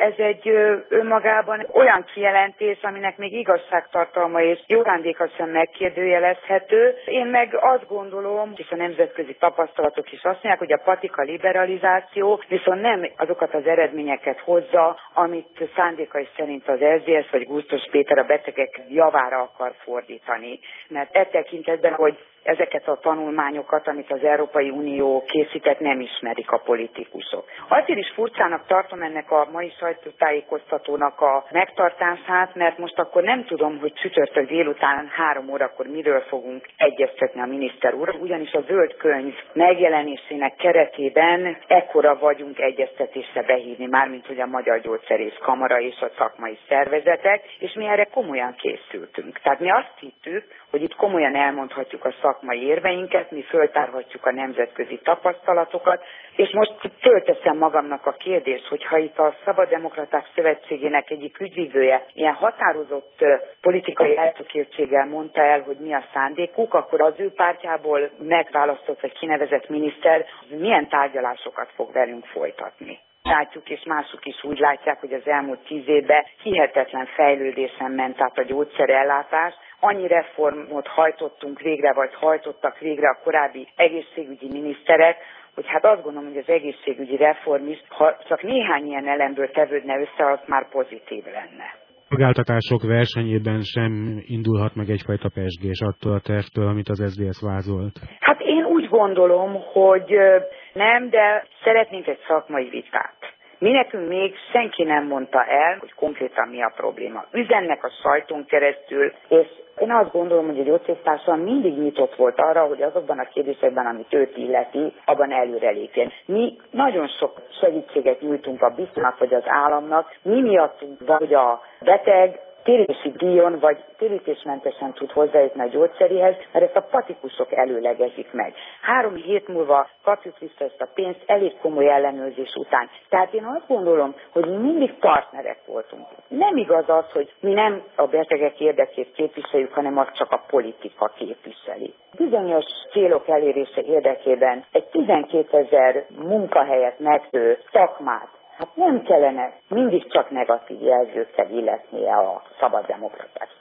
ez egy önmagában olyan kijelentés, aminek még igazságtartalma és jó szándéka sem megkérdőjelezhető. Én meg azt gondolom, és a nemzetközi tapasztalatok is azt mondják, hogy a patika liberalizáció viszont nem azokat az eredményeket hozza, amit szándékai szerint az SZDSZ vagy Gusztus Péter a betegek javára akar fordítani. Mert e tekintetben, hogy ezeket a tanulmányokat, amit az Európai Unió készített, nem ismerik a politikusok. Azért is furcsának tartom ennek a mai sajtótájékoztatónak a megtartását, mert most akkor nem tudom, hogy csütörtök délután 3 órakor miről fogunk egyeztetni a miniszter úr, ugyanis a zöld könyv megjelenésének keretében ekkora vagyunk egyeztetésre behívni, mármint hogy a Magyar Gyógyszerész Kamara és a szakmai szervezetek, és mi erre komolyan készültünk. Tehát mi azt hittük, hogy itt komolyan elmondhatjuk a szakmai érveinket, mi föltárhatjuk a nemzetközi tapasztalatokat, és most fölteszem magamnak a kérdést, hogyha itt a Szabaddemokraták Szövetségének egyik ügyvívője ilyen határozott politikai eltökéltséggel mondta el, hogy mi a szándékuk, akkor az ő pártjából megválasztott vagy kinevezett miniszter milyen tárgyalásokat fog velünk folytatni. Látjuk, és mások is úgy látják, hogy az elmúlt 10 évben hihetetlen fejlődésen ment át a gyógyszerellátás. Annyi reformot hajtottunk végre, vagy hajtottak végre a korábbi egészségügyi miniszterek, hogy hát azt gondolom, hogy az egészségügyi reform is, ha csak néhány ilyen elemből tevődne össze, az már pozitív lenne. Szolgáltatások versenyében sem indulhat meg egyfajta pezsgés attól a tervtől, amit az SZDSZ vázolt? Hát én úgy gondolom, hogy nem, de szeretnénk egy szakmai vitát. Mi nekünk még senki nem mondta el, hogy konkrétan mi a probléma. Üzennek a sajton keresztül, és én azt gondolom, hogy a gyógyszertársadalom mindig nyitott volt arra, hogy azokban a kérdésekben, amit őt illeti, abban előrelépjen. Mi nagyon sok segítséget nyújtunk a biztonságnak vagy az államnak, mi miattunk van, hogy a beteg térítési díjon vagy térítésmentesen tud hozzájutni a gyógyszeréhez, mert ezt a patikusok előlegezik meg. 3 hét múlva kapjuk vissza ezt a pénzt elég komoly ellenőrzés után. Tehát én azt gondolom, hogy mi mindig partnerek voltunk. Nem igaz az, hogy mi nem a betegek érdekét képviseljük, hanem azt csak a politika képviseli. Bizonyos célok elérése érdekében egy 12 000 munkahelyet megtő szakmát, hát nem kellene mindig csak negatív jelzőkkel illetnie a Szabaddemokraták